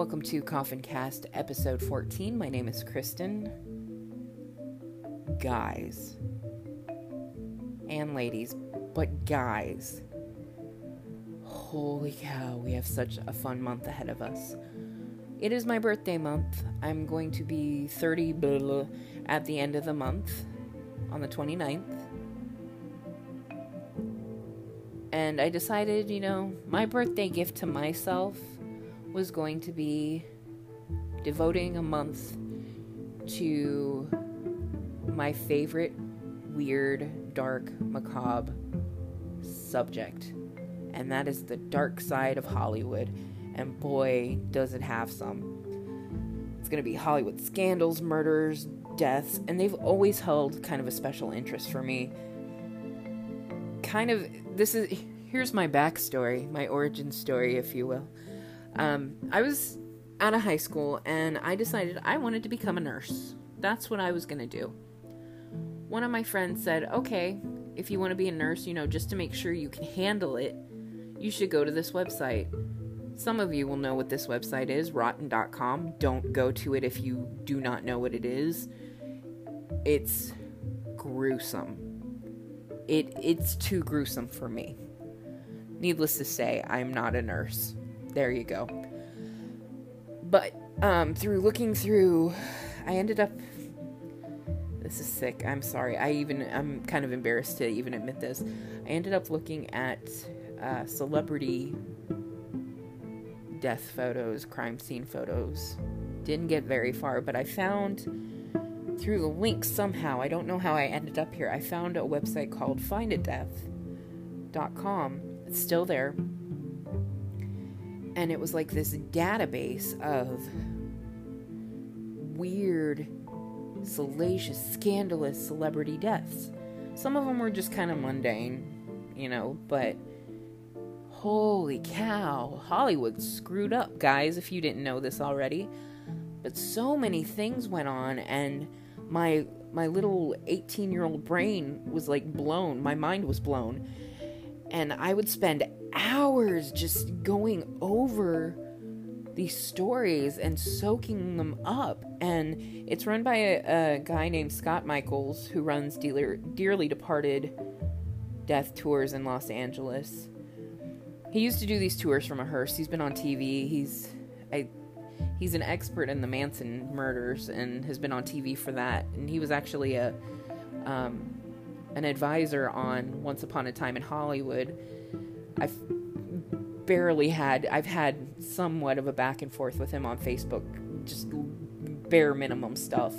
Welcome to Coffin Cast episode 14. My name is Kristen. Guys and ladies, but guys, holy cow, we have such a fun month ahead of us. It is my birthday month. I'm going to be 30 at the end of the month on the 29th. And I decided, my birthday gift to myself was going to be devoting a month to my favorite weird, dark, macabre subject. And that is the dark side of Hollywood. And boy, does it have some. It's going to be Hollywood scandals, murders, deaths, and they've always held kind of a special interest for me. Here's my backstory, my origin story, if you will. I was out of high school, and I decided I wanted to become a nurse. That's what I was going to do. One of my friends said, okay, if you want to be a nurse, just to make sure you can handle it, you should go to this website. Some of you will know what this website is, rotten.com. Don't go to it if you do not know what it is. It's gruesome. It's too gruesome for me. Needless to say, I'm not a nurse. There you go. But, through looking through, I ended up... This is sick. I'm sorry. I'm kind of embarrassed to even admit this. I ended up looking at celebrity death photos, crime scene photos. Didn't get very far, but I found through the link somehow, I don't know how I ended up here, I found a website called findadeath.com. It's still there. And it was like this database of weird, salacious, scandalous celebrity deaths. Some of them were just kind of mundane, but holy cow, Hollywood screwed up, guys, if you didn't know this already. But so many things went on, and my little 18-year-old brain was like blown. My mind was blown. And I would spend hours just going over these stories and soaking them up. And it's run by a guy named Scott Michaels, who runs Dearly Departed death tours in Los Angeles. He used to do these tours from a hearse. He's been on TV. He's an expert in the Manson murders and has been on TV for that. And he was actually an advisor on Once Upon a Time in Hollywood. I've had somewhat of a back and forth with him on Facebook, just bare minimum stuff.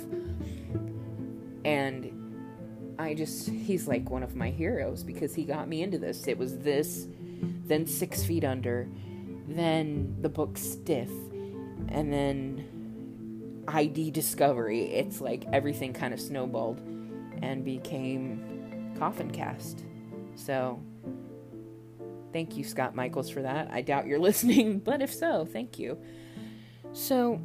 And he's like one of my heroes because he got me into this. It was this, then 6 Feet Under, then the book Stiff, and then ID Discovery. It's like everything kind of snowballed and became Coffin Cast. So, thank you, Scott Michaels, for that. I doubt you're listening, but if so, thank you. So,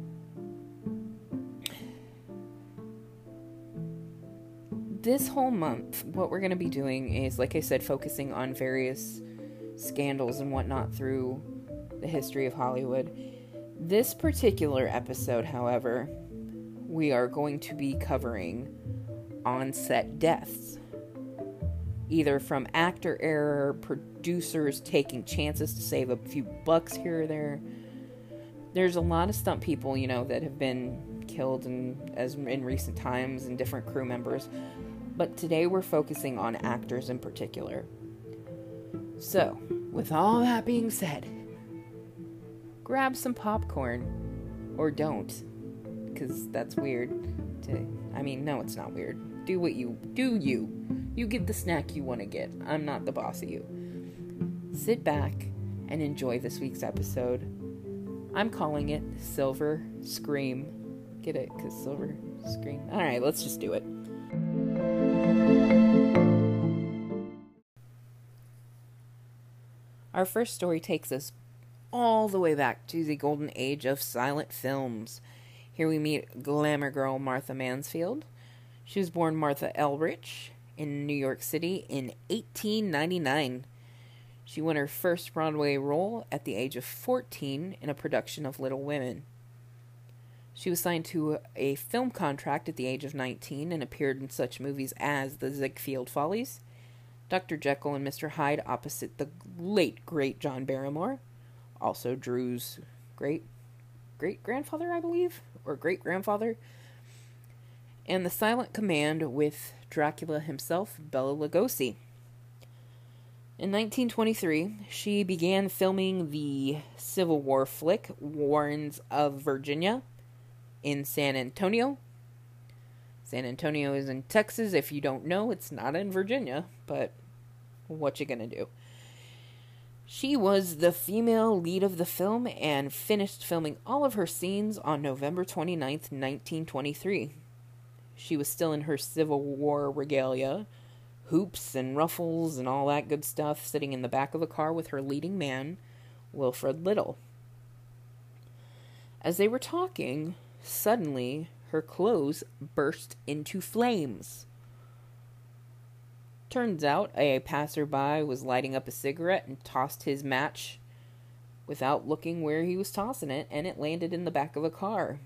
this whole month, what we're going to be doing is, like I said, focusing on various scandals and whatnot through the history of Hollywood. This particular episode, however, we are going to be covering on-set deaths. Either from actor error, producers taking chances to save a few bucks here or there. There's a lot of stunt people, that have been killed in recent times, and different crew members. But today we're focusing on actors in particular. So, with all that being said, grab some popcorn. Or don't. Because that's weird. No, it's not weird. Do you. You get the snack you want to get. I'm not the boss of you. Sit back and enjoy this week's episode. I'm calling it Silver Scream. Get it? Because Silver Scream. Alright, let's just do it. Our first story takes us all the way back to the golden age of silent films. Here we meet glamour girl Martha Mansfield. She was born Martha Elrich in New York City in 1899. She won her first Broadway role at the age of 14 in a production of Little Women. She was signed to a film contract at the age of 19 and appeared in such movies as The Ziegfeld Follies, Dr. Jekyll and Mr. Hyde opposite the late, great John Barrymore, also Drew's great-grandfather, I believe, or great-grandfather, and The Silent Command with Dracula himself, Bela Lugosi. In 1923, she began filming the Civil War flick Warrens of Virginia in San Antonio. San Antonio is in Texas. If you don't know, it's not in Virginia, but what you gonna do? She was the female lead of the film and finished filming all of her scenes on November 29th, 1923. She was still in her Civil War regalia, hoops and ruffles and all that good stuff, sitting in the back of a car with her leading man, Wilfred Little. As they were talking, suddenly her clothes burst into flames. Turns out a passerby was lighting up a cigarette and tossed his match without looking where he was tossing it, and it landed in the back of a car.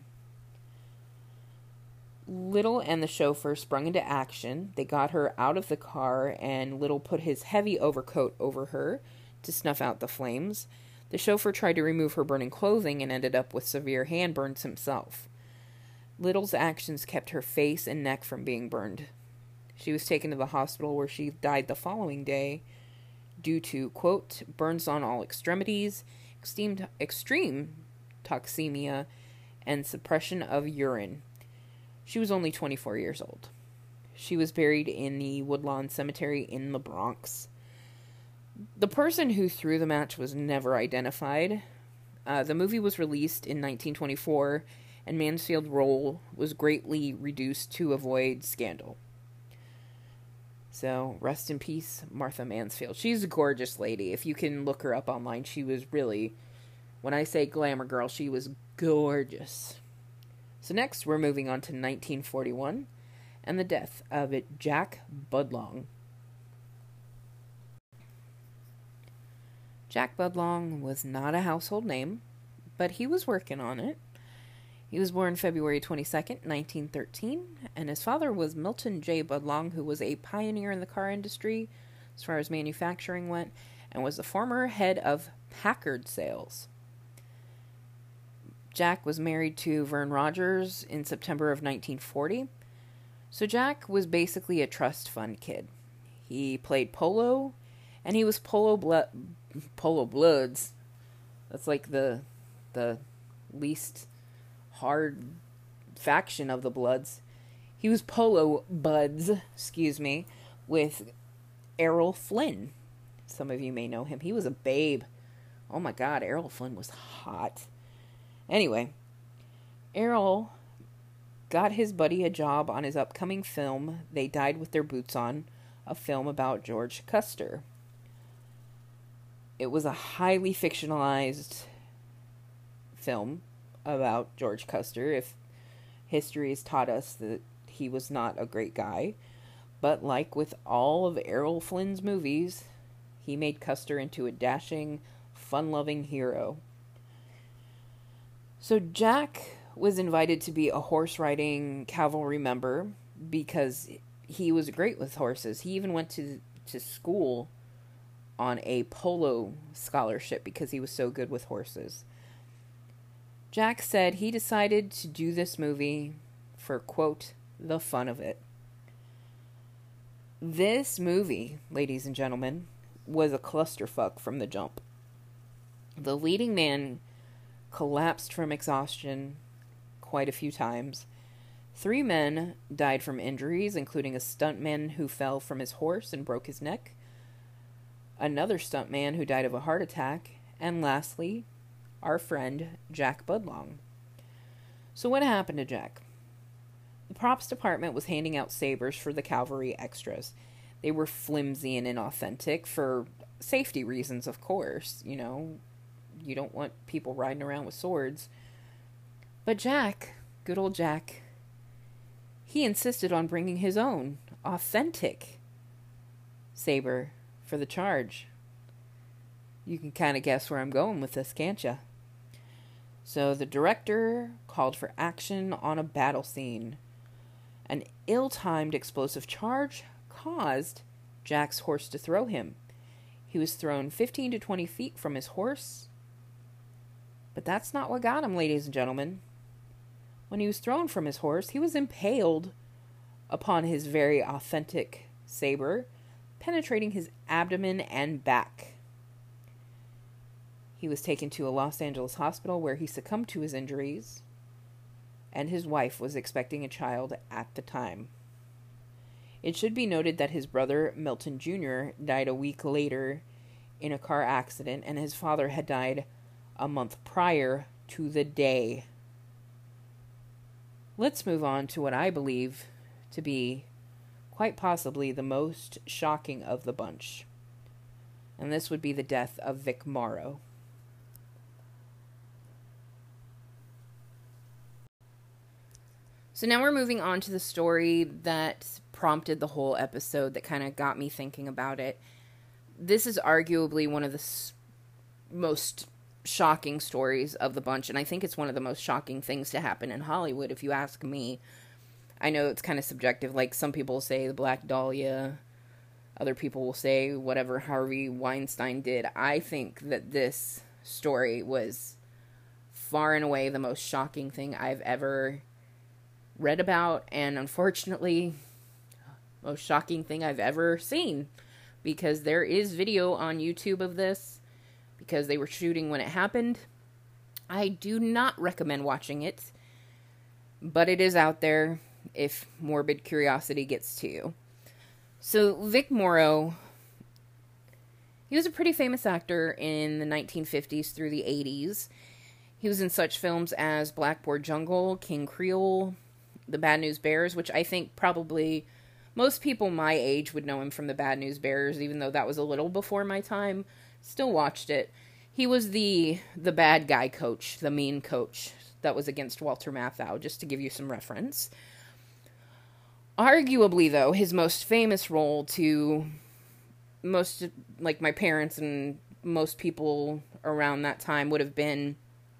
Little and the chauffeur sprung into action. They got her out of the car, and Little put his heavy overcoat over her to snuff out the flames. The chauffeur tried to remove her burning clothing and ended up with severe hand burns himself. Little's actions kept her face and neck from being burned. She was taken to the hospital where she died the following day due to, quote, burns on all extremities, extreme toxemia, and suppression of urine. She was only 24 years old. She was buried in the Woodlawn Cemetery in the Bronx. The person who threw the match was never identified. The movie was released in 1924, and Mansfield's role was greatly reduced to avoid scandal. So, rest in peace, Martha Mansfield. She's a gorgeous lady. If you can look her up online, she was really, when I say glamour girl, she was gorgeous. So next, we're moving on to 1941, and the death of Jack Budlong. Jack Budlong was not a household name, but he was working on it. He was born February 22nd, 1913, and his father was Milton J. Budlong, who was a pioneer in the car industry as far as manufacturing went, and was the former head of Packard sales. Jack was married to Vern Rogers in September of 1940, so Jack was basically a trust fund kid. He played polo, and he was Polo Bloods. That's like the least hard faction of the Bloods. He was Polo Buds, with Errol Flynn. Some of you may know him. He was a babe. Oh my God, Errol Flynn was hot. Anyway, Errol got his buddy a job on his upcoming film, They Died with Their Boots On, a film about George Custer. It was a highly fictionalized film about George Custer, if history has taught us that he was not a great guy. But like with all of Errol Flynn's movies, he made Custer into a dashing, fun-loving hero. So Jack was invited to be a horse-riding cavalry member because he was great with horses. He even went to school on a polo scholarship because he was so good with horses. Jack said he decided to do this movie for, quote, the fun of it. This movie, ladies and gentlemen, was a clusterfuck from the jump. The leading man collapsed from exhaustion quite a few times. 3 men died from injuries, including a stuntman who fell from his horse and broke his neck, another stuntman who died of a heart attack, and lastly, our friend Jack Budlong. So what happened to Jack? The props department was handing out sabers for the cavalry extras. They were flimsy and inauthentic for safety reasons, of course. You know, you don't want people riding around with swords. But Jack, good old Jack, he insisted on bringing his own authentic saber for the charge. You can kind of guess where I'm going with this, can't you? So the director called for action on a battle scene. An ill-timed explosive charge caused Jack's horse to throw him. He was thrown 15 to 20 feet from his horse. But that's not what got him, ladies and gentlemen. When he was thrown from his horse, he was impaled upon his very authentic saber, penetrating his abdomen and back. He was taken to a Los Angeles hospital where he succumbed to his injuries, and his wife was expecting a child at the time. It should be noted that his brother, Milton Jr., died a week later in a car accident, and his father had died a month prior to the day. Let's move on to what I believe to be quite possibly the most shocking of the bunch. And this would be the death of Vic Morrow. So now we're moving on to the story that prompted the whole episode, that kind of got me thinking about it. This is arguably one of the most shocking stories of the bunch, and I think it's one of the most shocking things to happen in Hollywood, if you ask me. I know it's kind of subjective, like some people say the Black Dahlia, other people will say whatever Harvey Weinstein did. I think that this story was far and away the most shocking thing I've ever read about, and unfortunately, most shocking thing I've ever seen, because there is video on YouTube of this, because they were shooting when it happened. I do not recommend watching it, but it is out there if morbid curiosity gets to you. So Vic Morrow, he was a pretty famous actor in the 1950s through the 80s. He was in such films as Blackboard Jungle, King Creole, The Bad News Bears, which I think probably most people my age would know him from The Bad News Bears, even though that was a little before my time. Still watched it. He was the bad guy coach, the mean coach that was against Walter Matthau, just to give you some reference. Arguably, though, his most famous role to most, like my parents and most people around that time, would have been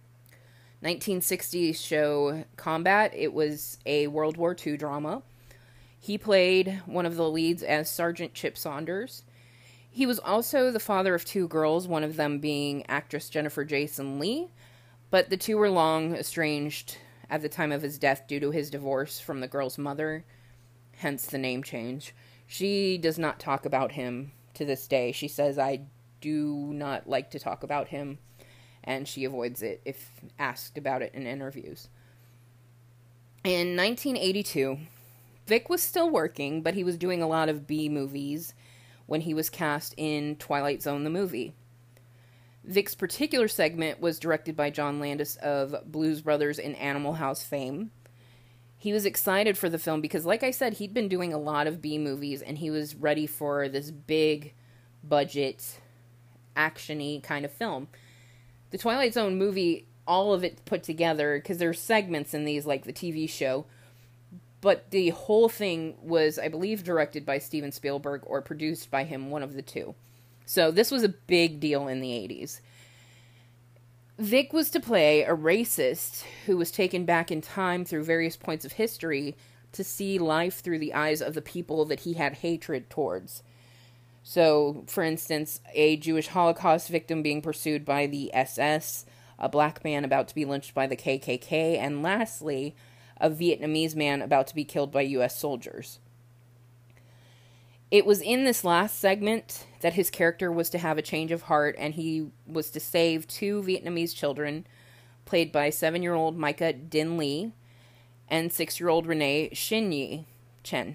1960s show Combat. It was a World War II drama. He played one of the leads as Sergeant Chip Saunders. He was also the father of two girls, one of them being actress Jennifer Jason Leigh, but the two were long estranged at the time of his death due to his divorce from the girl's mother, hence the name change. She does not talk about him to this day. She says, "I do not like to talk about him," and she avoids it if asked about it in interviews. In 1982, Vic was still working, but he was doing a lot of B movies when he was cast in Twilight Zone the movie. Vic's particular segment was directed by John Landis of Blues Brothers and Animal House fame. He was excited for the film because, like I said, he'd been doing a lot of B movies, and he was ready for this big budget, action-y kind of film. The Twilight Zone movie, all of it put together, because there's segments in these, like the TV show, but the whole thing was, I believe, directed by Steven Spielberg or produced by him, one of the two. So this was a big deal in the 80s. Vic was to play a racist who was taken back in time through various points of history to see life through the eyes of the people that he had hatred towards. So, for instance, a Jewish Holocaust victim being pursued by the SS, a black man about to be lynched by the KKK, and lastly, a Vietnamese man about to be killed by U.S. soldiers. It was in this last segment that his character was to have a change of heart, and he was to save two Vietnamese children, played by 7-year-old Micah Din Lee and 6-year-old Renee Shin Yi Chen.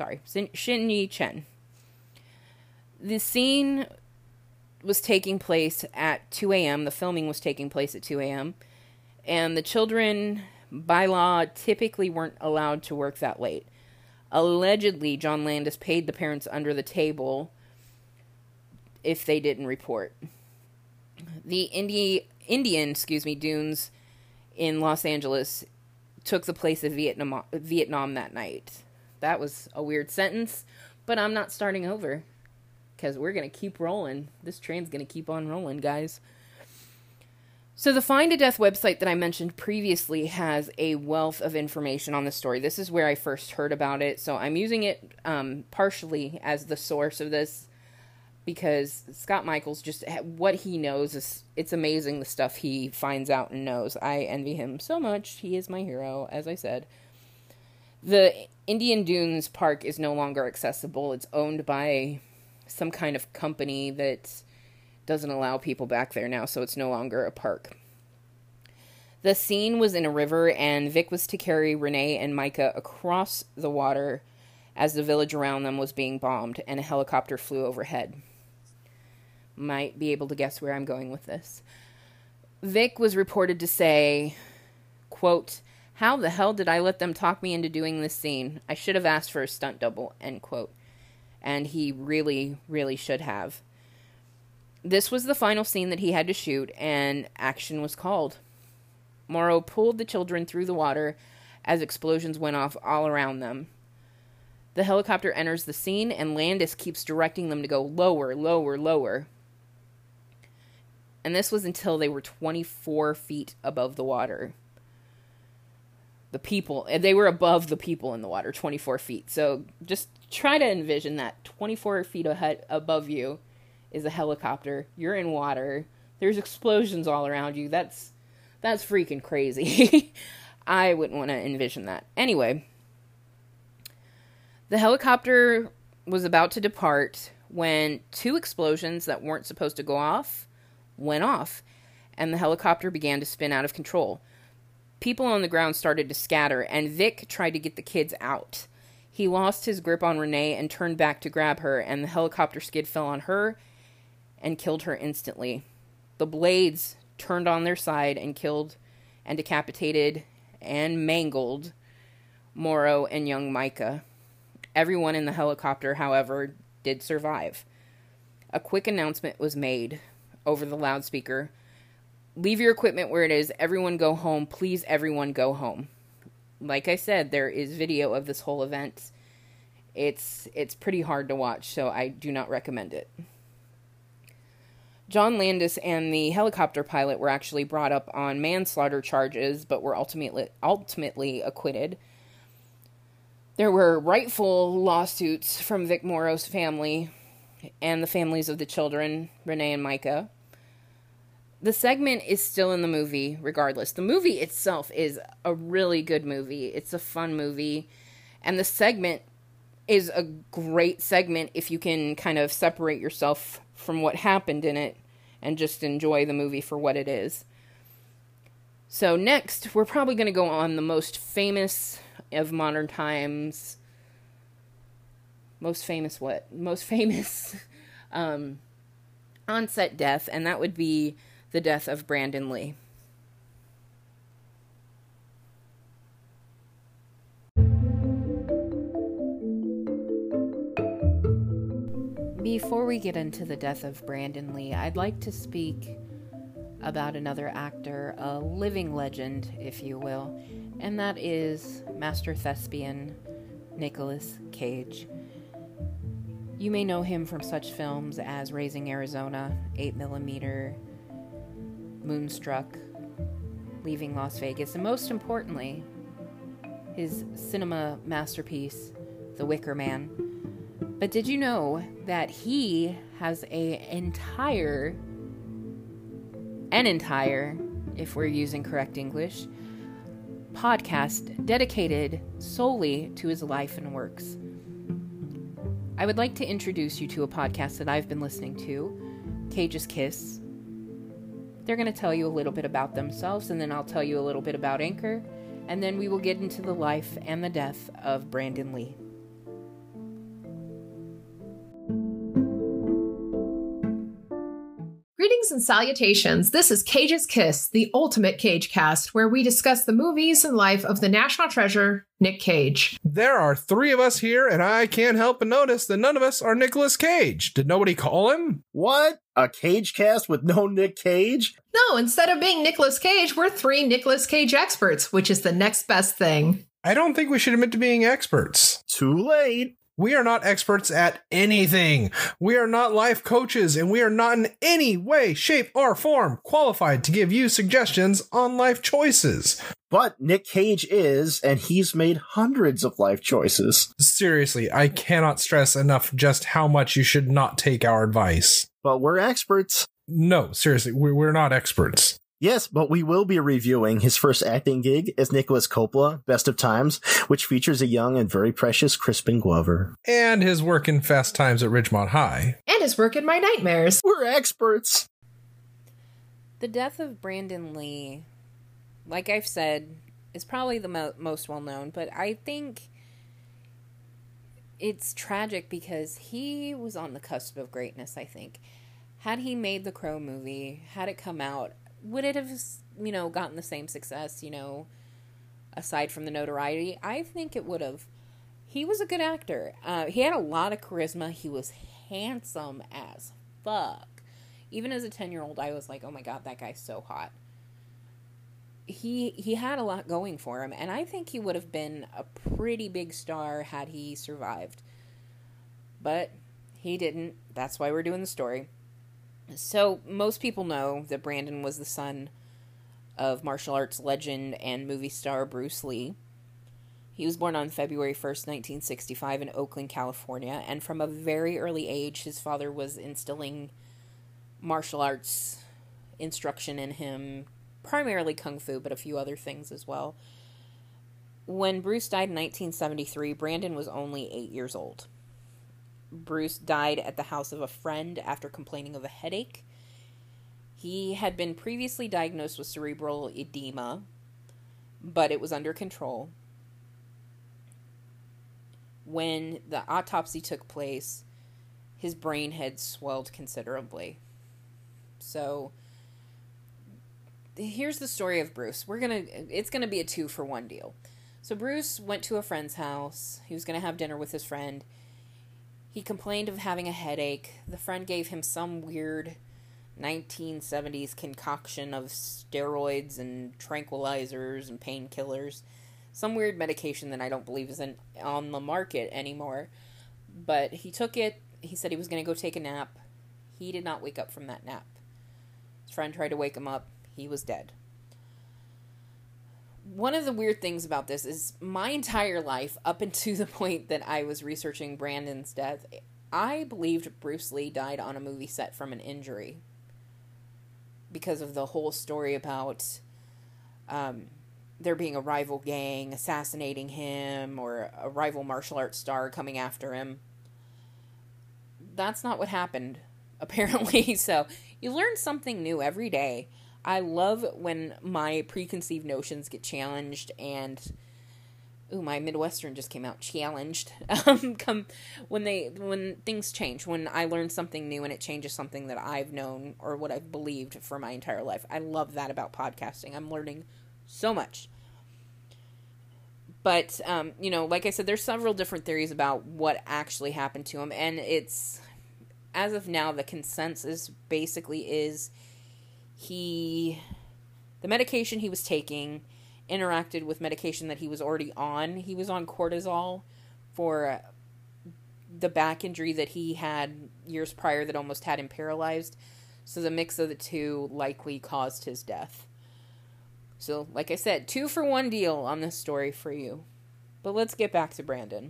The scene was taking place at 2 a.m. The filming was taking place at 2 a.m. And the children, by law, typically weren't allowed to work that late. Allegedly, John Landis paid the parents under the table if they didn't report. The Indian dunes in Los Angeles took the place of Vietnam that night. That was a weird sentence, but I'm not starting over, because we're going to keep rolling. This train's going to keep on rolling, guys. So the Find a Death website that I mentioned previously has a wealth of information on the story. This is where I first heard about it, so I'm using it partially as the source of this, because Scott Michaels, just what he knows, it's amazing the stuff he finds out and knows. I envy him so much. He is my hero, as I said. The Indian Dunes Park is no longer accessible. It's owned by some kind of company that doesn't allow people back there now, so it's no longer a park. The scene was in a river, and Vic was to carry Renee and Micah across the water as the village around them was being bombed, and a helicopter flew overhead. Might be able to guess where I'm going with this. Vic was reported to say, quote, "How the hell did I let them talk me into doing this scene? I should have asked for a stunt double," end quote. And he really, really should have. This was the final scene that he had to shoot, and action was called. Morrow pulled the children through the water as explosions went off all around them. The helicopter enters the scene, and Landis keeps directing them to go lower, lower, lower. And this was until they were 24 feet above the water. They were above the people in the water, 24 feet. So just try to envision that. 24 feet above you is a helicopter. You're in water. There's explosions all around you. That's freaking crazy. I wouldn't want to envision that. Anyway, the helicopter was about to depart when two explosions that weren't supposed to go off went off, and the helicopter began to spin out of control. People on the ground started to scatter, and Vic tried to get the kids out. He lost his grip on Renee and turned back to grab her, and the helicopter skid fell on her and killed her instantly. The blades turned on their side and killed and decapitated and mangled Morrow and young Micah. Everyone in the helicopter, however, did survive. A quick announcement was made over the loudspeaker. "Leave your equipment where it is. Everyone go home. Please, everyone go home." Like I said, there is video of this whole event. It's pretty hard to watch, so I do not recommend it. John Landis and the helicopter pilot were actually brought up on manslaughter charges, but were ultimately acquitted. There were rightful lawsuits from Vic Morrow's family and the families of the children, Renee and Micah. The segment is still in the movie, regardless. The movie itself is a really good movie. It's a fun movie. And the segment is a great segment if you can kind of separate yourself from what happened in it and just enjoy the movie for what it is. So next, we're probably going to go on the most famous of modern times. Most famous what? Most famous on-set death, and that would be the death of Brandon Lee. Before we get into the death of Brandon Lee, I'd like to speak about another actor, a living legend, if you will, and that is Master Thespian Nicolas Cage. You may know him from such films as Raising Arizona, 8mm, Moonstruck, Leaving Las Vegas, and most importantly, his cinema masterpiece, The Wicker Man. But did you know that he has an entire, if we're using correct English, podcast dedicated solely to his life and works? I would like to introduce you to a podcast that I've been listening to, Cage's Kiss. They're going to tell you a little bit about themselves, and then I'll tell you a little bit about Anchor, and then we will get into the life and the death of Brandon Lee. Greetings and salutations. This is Cage's Kiss, the ultimate Cage cast, where we discuss the movies and life of the national treasure, Nick Cage. There are three of us here, and I can't help but notice that none of us are Nicolas Cage. Did nobody call him? What? A Cage cast with no Nick Cage? No, instead of being Nicolas Cage, we're three Nicolas Cage experts, which is the next best thing. I don't think we should admit to being experts. Too late. We are not experts at anything. We are not life coaches, and we are not in any way, shape, or form qualified to give you suggestions on life choices. But Nick Cage is, and he's made hundreds of life choices. Seriously, I cannot stress enough just how much you should not take our advice. But we're experts. No, seriously, we're not experts. Yes, but we will be reviewing his first acting gig as Nicholas Coppola, Best of Times, which features a young and very precious Crispin Glover. And his work in Fast Times at Ridgemont High. And his work in My Nightmares. We're experts. The death of Brandon Lee, like I've said, is probably the most well-known, but I think it's tragic because he was on the cusp of greatness, I think. Had he made the Crow movie, had it come out, would it have, gotten the same success, aside from the notoriety? I think it would have. He was a good actor. He had a lot of charisma. He was handsome as fuck. Even as a 10-year-old, I was like, oh my god, that guy's so hot. He had a lot going for him, and I think he would have been a pretty big star had he survived. But he didn't. That's why we're doing the story. So, most people know that Brandon was the son of martial arts legend and movie star Bruce Lee. He was born on February 1st, 1965 in Oakland, California, and from a very early age, his father was instilling martial arts instruction in him, primarily kung fu, but a few other things as well. When Bruce died in 1973, Brandon was only 8 years old. Bruce died at the house of a friend after complaining of a headache. He had been previously diagnosed with cerebral edema, but it was under control. When the autopsy took place, his brain had swelled considerably. So, here's the story of Bruce. It's gonna be a 2-for-1 deal. So Bruce went to a friend's house. He was gonna have dinner with his friend. He complained of having a headache. The friend gave him some weird 1970s concoction of steroids and tranquilizers and painkillers. Some weird medication that I don't believe is on the market anymore. But he took it. He said he was going to go take a nap. He did not wake up from that nap. His friend tried to wake him up. He was dead. One of the weird things about this is my entire life, up until the point that I was researching Brandon's death, I believed Bruce Lee died on a movie set from an injury. Because of the whole story about there being a rival gang assassinating him, or a rival martial arts star coming after him. That's not what happened, apparently. So, you learn something new every day. I love when my preconceived notions get challenged and... Ooh, my Midwestern just came out. Challenged. When things change. When I learn something new and it changes something that I've known or what I've believed for my entire life. I love that about podcasting. I'm learning so much. But, like I said, there's several different theories about what actually happened to him. And it's... As of now, the consensus basically is... the medication he was taking interacted with medication that he was already on. He was on cortisol for the back injury that he had years prior that almost had him paralyzed. So the mix of the two likely caused his death. So, like I said, 2-for-1 deal on this story for you. But let's get back to Brandon.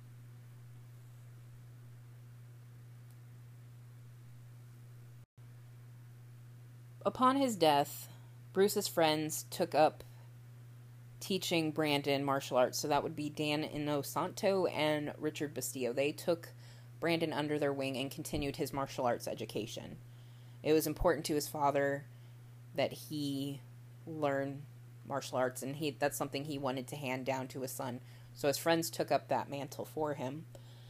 Upon his death, Bruce's friends took up teaching Brandon martial arts. So that would be Dan Inosanto and Richard Bastillo. They took Brandon under their wing and continued his martial arts education. It was important to his father that he learn martial arts, and that's something he wanted to hand down to his son. So his friends took up that mantle for him.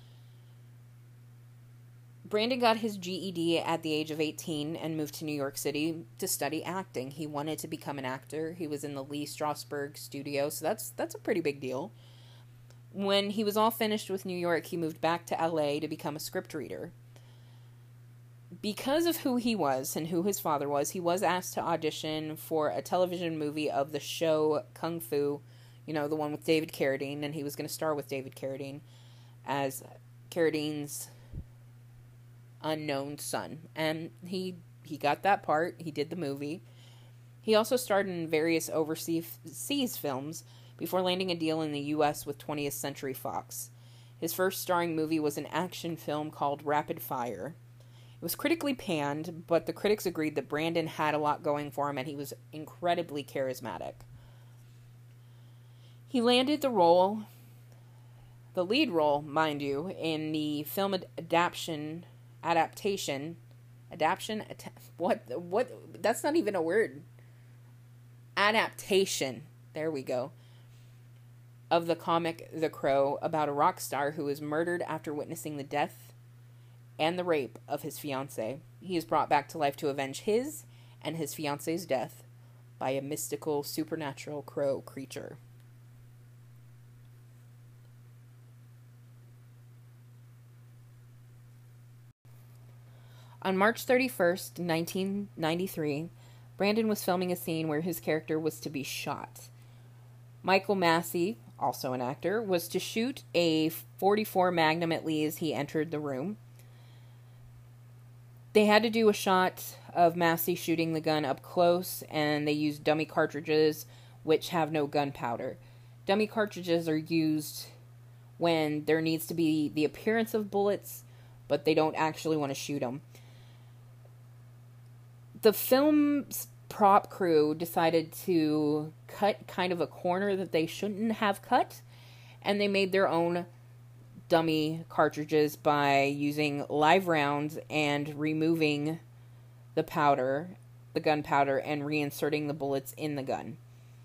Brandon got his GED at the age of 18 and moved to New York City to study acting. He wanted to become an actor. He was in the Lee Strasberg studio, so that's a pretty big deal. When he was all finished with New York, he moved back to LA to become a scriptreader. Because of who he was and who his father was, he was asked to audition for a television movie of the show Kung Fu, the one with David Carradine, and he was going to star with David Carradine as Carradine's unknown son. And he got that part. He did the movie. He also starred in various overseas films before landing a deal in the U.S. with 20th Century Fox. His first starring movie was an action film called Rapid Fire. It was critically panned, but the critics agreed that Brandon had a lot going for him and he was incredibly charismatic. He landed the lead role, mind you, in the film adaptation, that's not even a word. Adaptation, there we go, of the comic The Crow, about a rock star who is murdered after witnessing the death and the rape of his fiancée. He is brought back to life to avenge his and his fiancée's death by a mystical, supernatural crow creature. On March 31st, 1993, Brandon was filming a scene where his character was to be shot. Michael Massey, also an actor, was to shoot a .44 Magnum at Lee as he entered the room. They had to do a shot of Massey shooting the gun up close, and they used dummy cartridges, which have no gunpowder. Dummy cartridges are used when there needs to be the appearance of bullets, but they don't actually want to shoot them. The film's prop crew decided to cut kind of a corner that they shouldn't have cut, and they made their own dummy cartridges by using live rounds and removing the gunpowder, and reinserting the bullets in the gun.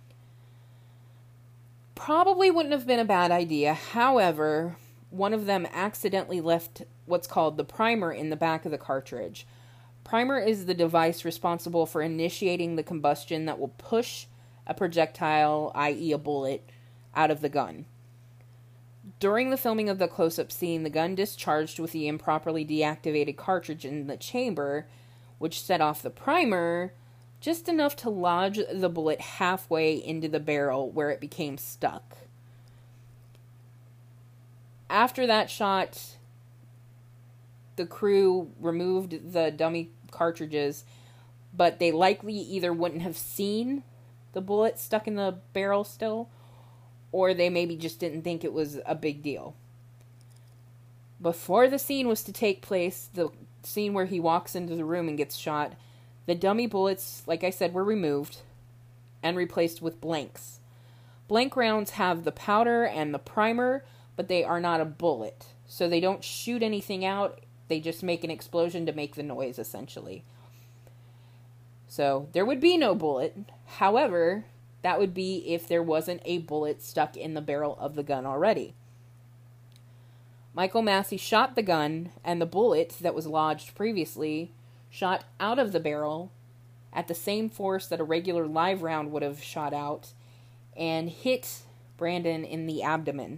Probably wouldn't have been a bad idea. However, one of them accidentally left what's called the primer in the back of the cartridge. Primer is the device responsible for initiating the combustion that will push a projectile, i.e. a bullet, out of the gun. During the filming of the close-up scene, the gun discharged with the improperly deactivated cartridge in the chamber, which set off the primer just enough to lodge the bullet halfway into the barrel where it became stuck. After that shot, the crew removed the dummy cartridges, but they likely either wouldn't have seen the bullet stuck in the barrel still, or they maybe just didn't think it was a big deal. Before the scene was to take place, the scene where he walks into the room and gets shot, the dummy bullets, like I said, were removed and replaced with blanks. Blank rounds have the powder and the primer, but they are not a bullet, so they don't shoot anything out. They just make an explosion to make the noise, essentially. So, there would be no bullet. However, that would be if there wasn't a bullet stuck in the barrel of the gun already. Michael Massey shot the gun, and the bullet that was lodged previously shot out of the barrel at the same force that a regular live round would have shot out, and hit Brandon in the abdomen.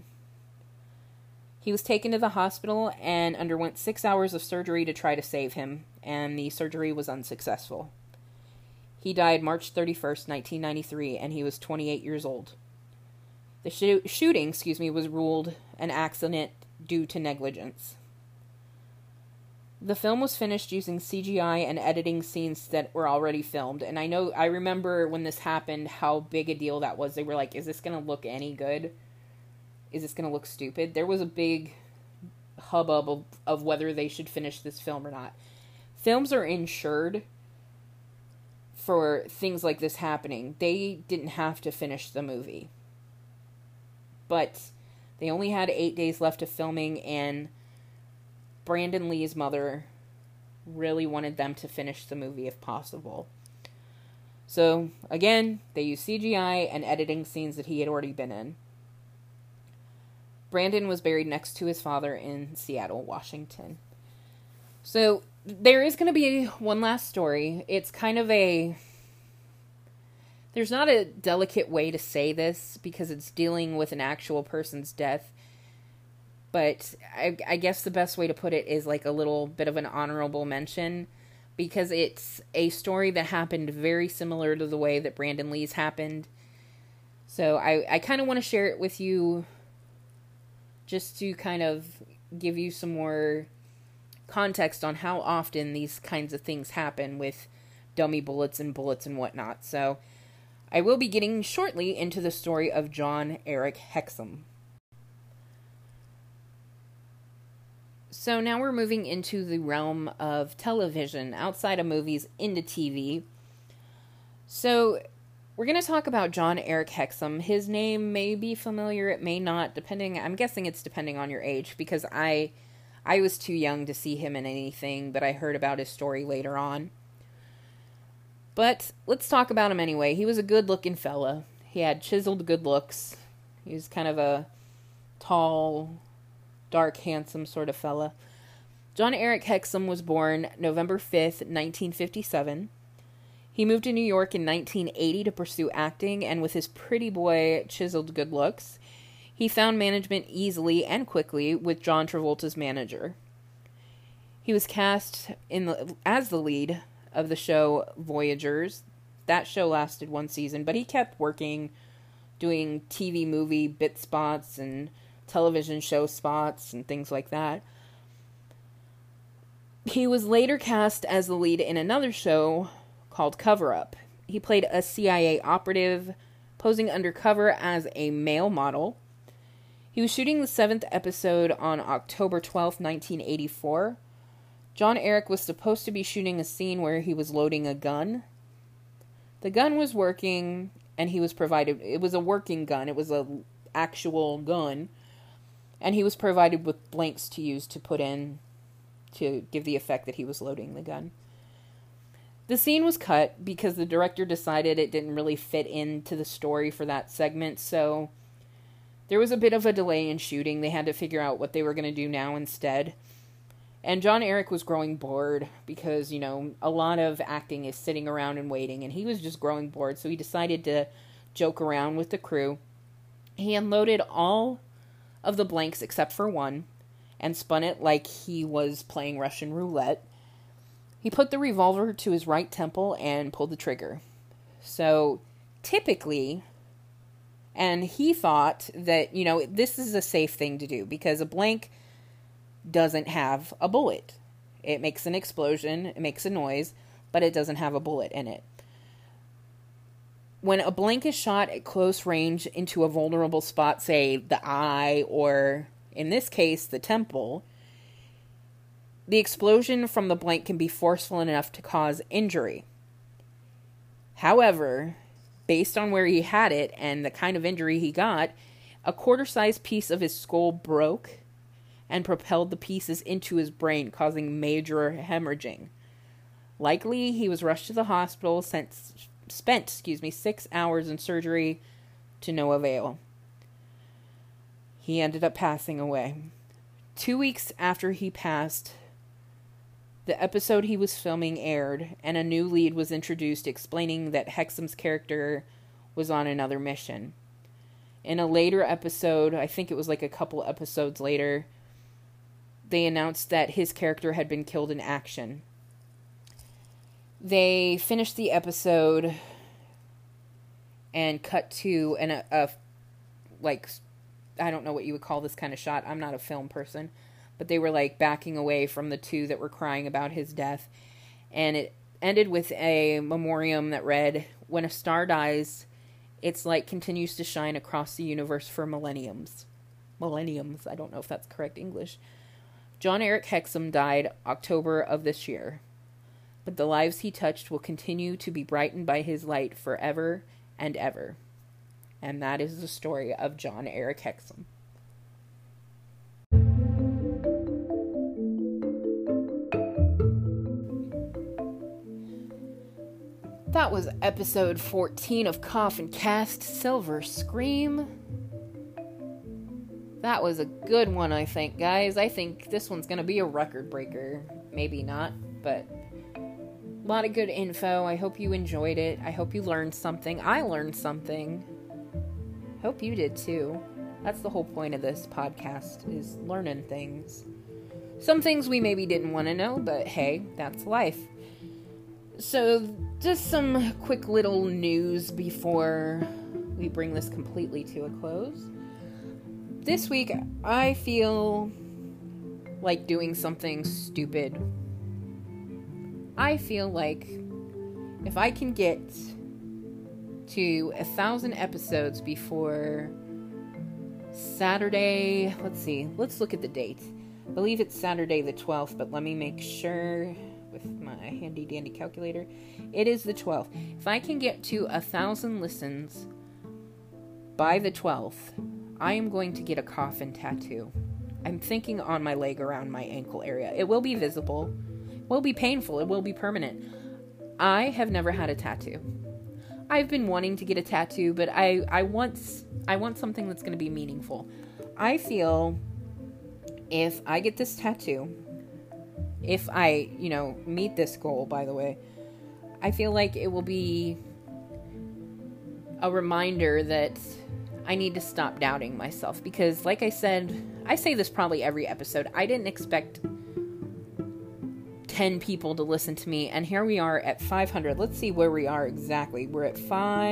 He was taken to the hospital and underwent 6 hours of surgery to try to save him, and the surgery was unsuccessful. He died March 31st, 1993, and he was 28 years old. The shooting was ruled an accident due to negligence. The film was finished using CGI and editing scenes that were already filmed, and I remember when this happened how big a deal that was. They were like, is this going to look any good? Is this going to look stupid? There was a big hubbub of whether they should finish this film or not. Films are insured for things like this happening. They didn't have to finish the movie. But they only had 8 days left of filming, and Brandon Lee's mother really wanted them to finish the movie if possible. So, again, they used CGI and editing scenes that he had already been in. Brandon was buried next to his father in Seattle, Washington. So, there is going to be one last story. It's kind of there's not a delicate way to say this because it's dealing with an actual person's death. But I guess the best way to put it is like a little bit of an honorable mention, because it's a story that happened very similar to the way that Brandon Lee's happened. So I kind of want to share it with you just to kind of give you some more context on how often these kinds of things happen with dummy bullets and whatnot. So I will be getting shortly into the story of John Eric Hexum. So now we're moving into the realm of television, outside of movies, into TV. So we're going to talk about John Eric Hexum. His name may be familiar, it may not, I'm guessing it's depending on your age, because I was too young to see him in anything, but I heard about his story later on. But let's talk about him anyway. He was a good-looking fella. He had chiseled good looks. He was kind of a tall, dark, handsome sort of fella. John Eric Hexum was born November 5th, 1957. He moved to New York in 1980 to pursue acting, and with his pretty boy, chiseled good looks, he found management easily and quickly with John Travolta's manager. He was cast as the lead of the show Voyagers. That show lasted one season, but he kept working, doing TV movie bit spots and television show spots and things like that. He was later cast as the lead in another show called Cover Up. He played a CIA operative, posing undercover as a male model. He was shooting the 7th episode on October 12th, 1984. John Eric was supposed to be shooting a scene where he was loading a gun. The gun was working, and it was a working gun. It was an actual gun. And he was provided with blanks to use to put in to give the effect that he was loading the gun. The scene was cut because the director decided it didn't really fit into the story for that segment, so there was a bit of a delay in shooting. They had to figure out what they were going to do now instead. And John Eric was growing bored because, a lot of acting is sitting around and waiting, and he was just growing bored, so he decided to joke around with the crew. He unloaded all of the blanks except for one and spun it like he was playing Russian roulette. He put the revolver to his right temple and pulled the trigger. So, typically, and he thought that, this is a safe thing to do because a blank doesn't have a bullet. It makes an explosion, it makes a noise, but it doesn't have a bullet in it. When a blank is shot at close range into a vulnerable spot, say the eye or, in this case, the temple, the explosion from the blank can be forceful enough to cause injury. However, based on where he had it and the kind of injury he got, a quarter-sized piece of his skull broke and propelled the pieces into his brain, causing major hemorrhaging. Likely, he was rushed to the hospital, spent 6 hours in surgery to no avail. He ended up passing away. 2 weeks after he passed, the episode he was filming aired, and a new lead was introduced explaining that Hexum's character was on another mission. In a later episode, I think it was like a couple episodes later, they announced that his character had been killed in action. They finished the episode and cut to I don't know what you would call this kind of shot. I'm not a film person. But they were backing away from the two that were crying about his death. And it ended with a memoriam that read, "When a star dies, its light continues to shine across the universe for millenniums." Millenniums, I don't know if that's correct English. John Eric Hexum died October of this year. But the lives he touched will continue to be brightened by his light forever and ever. And that is the story of John Eric Hexum. That was episode 14 of Coffin Cast, Silver Scream. That was a good one, I think, guys. I think this one's going to be a record breaker. Maybe not, but a lot of good info. I hope you enjoyed it. I hope you learned something. I learned something. Hope you did too. That's the whole point of this podcast, is learning things. Some things we maybe didn't want to know, but hey, that's life. So, just some quick little news before we bring this completely to a close. This week, I feel like doing something stupid. I feel like if I can get to 1,000 episodes before Saturday, let's look at the date. I believe it's Saturday the 12th, but let me make sure with my handy dandy calculator. It is the 12th. If I can get to 1,000 listens by the 12th, I am going to get a coffin tattoo. I'm thinking on my leg around my ankle area. It will be visible. It will be painful. It will be permanent. I have never had a tattoo. I've been wanting to get a tattoo, but I want something that's going to be meaningful. I feel if I get this tattoo, if I, meet this goal, by the way, I feel like it will be a reminder that I need to stop doubting myself. Because, like I said, I say this probably every episode, I didn't expect 10 people to listen to me, and here we are at 500. Let's see where we are exactly. We're at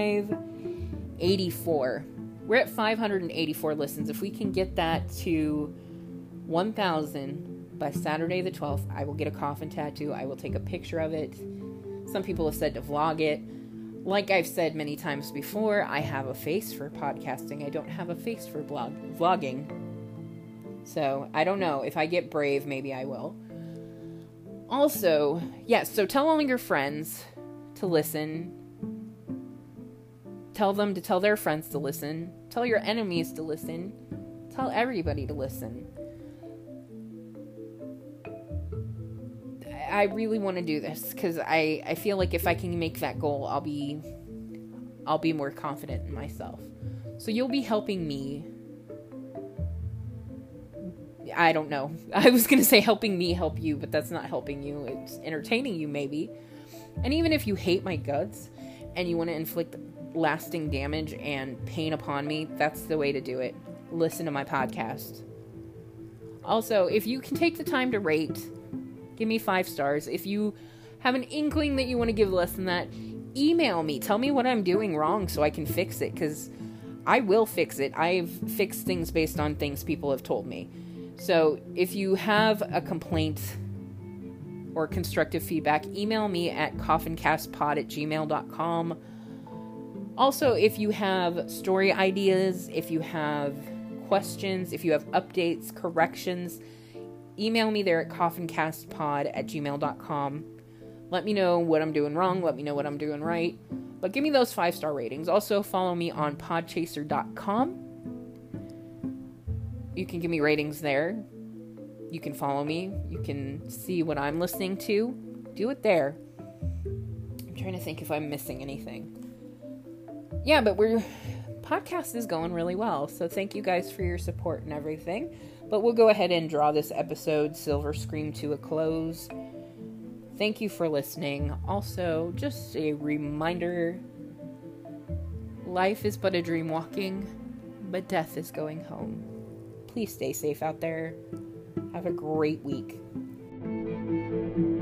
584. We're at 584 listens. If we can get that to 1,000 by Saturday the 12th, I will get a coffin tattoo. I will take a picture of it. Some people have said to vlog it. Like I've said many times before, I have a face for podcasting. I don't have a face for vlogging. So, I don't know. If I get brave, maybe I will. Also, yes, so tell all your friends to listen. Tell them to tell their friends to listen. Tell your enemies to listen. Tell everybody to listen. I really want to do this because I feel like if I can make that goal, I'll be more confident in myself. So you'll be helping me. I don't know. I was going to say helping me help you, but that's not helping you. It's entertaining you, maybe. And even if you hate my guts and you want to inflict lasting damage and pain upon me, that's the way to do it. Listen to my podcast. Also, if you can take the time to rate, give me 5 stars. If you have an inkling that you want to give less than that, email me. Tell me what I'm doing wrong so I can fix it, because I will fix it. I've fixed things based on things people have told me. So if you have a complaint or constructive feedback, email me at coffincastpod@gmail.com. Also, if you have story ideas, if you have questions, if you have updates, corrections, email me there at coffincastpod@gmail.com. Let me know what I'm doing wrong. Let me know what I'm doing right. But give me those 5-star ratings. Also, follow me on podchaser.com. You can give me ratings there. You can follow me. You can see what I'm listening to. Do it there. I'm trying to think if I'm missing anything. Yeah, but podcast is going really well. So thank you guys for your support and everything. But we'll go ahead and draw this episode, Silver Scream, to a close. Thank you for listening. Also, just a reminder, life is but a dream walking, but death is going home. Please stay safe out there. Have a great week.